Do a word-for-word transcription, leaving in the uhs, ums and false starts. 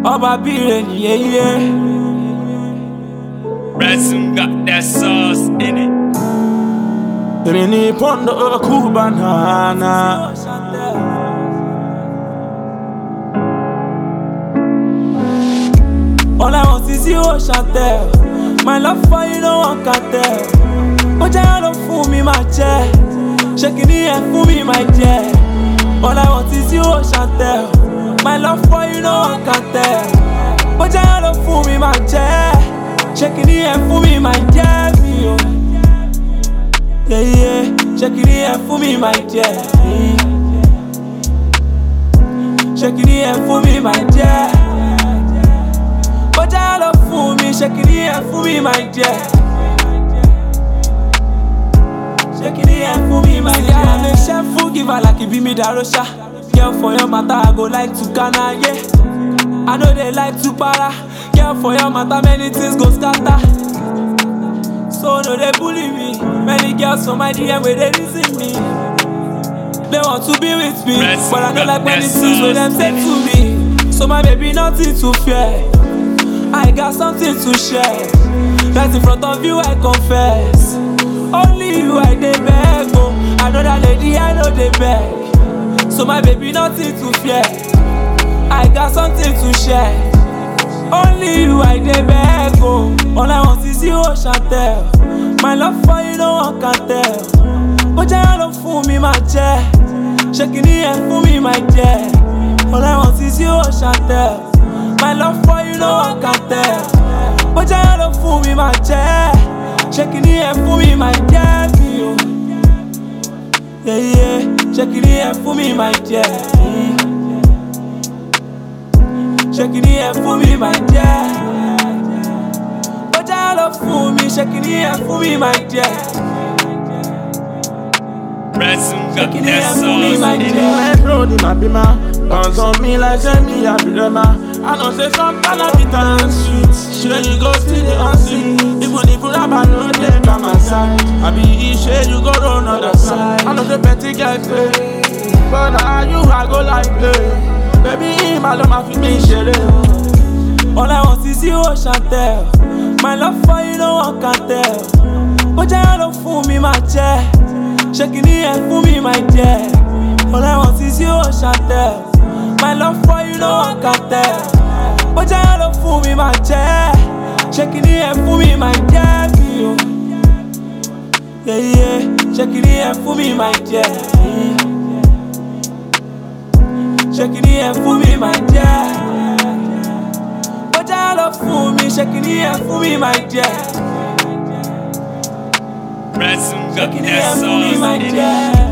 Oba Biren, yeah, yeah. Ransom got that sauce in it. Rini Pondo Kubanana. All I want is you, Chantel. My love for you, no one can tell. But I don't fool me, my chair. Shaking the air for me, my chair. All I want is you, Chantel. My love for you, no one can tell. But I don't fool me, my chair. Shaking the air for me, my chair. Yeah, yeah. Shaking the air for me, my chair. Shaking the air for me, my chair. But I don't fool me, shaking the air for me, my dear. Shaking the air for me, my dear. I'm a shameful giver like it be me darosha. Girl, for your matter, I go like to Ghana, yeah. I know they like to para. Girl, for your matter, many things go scatter. So no, they bully me. Many girls from my D M where they reason me. They want to be with me, but I don't like many things when them say to me. So my baby, nothing to fear. I got something to share. Right in front of you, I confess. Only you, I dey beg. Oh, I know that lady, I know they beg. So my baby, nothing to fear. I got something to share. Only you, I dey beg. Oh, all I want is you, Chantel. My love for you, no one can tell. But I don't fool me, my chair. Shaking the air for me, my chair. All I want is you, Chantel. My love for you, no one can tell. But I don't fool me, my chair. Shaking the air for me, my dear. Yeah, yeah. Shaking the air for me, my dear. Shaking the air for me, my dear. But I don't fool me, shaking the air for me, my dear. Ransom got that sauce in it. My road in my bima. Guns on me like send me a bima. I know say some cannabis and sweet. Sure you go see the unseen. Even if you have a no day by my side, I be sure you go run other side. I know the petty guy play, but now you I go like play. Baby, my love my feet me share. All I want is you, Chantel. My love for you, no one can tell. But I don't fool me, my chair. Shaking the air for me, my dear. All I want is you, Chantel. My love for you, no one can tell. But I don't fool me, my chair. Shaking the air for me, my dear. Yeah, yeah. Shaking the air for me, my dear. Shaking the air for me, my dear. But I don't fool me, shaking the air for me, my dear. Ransom got Shaking the that air for me, sauce my in it. dear.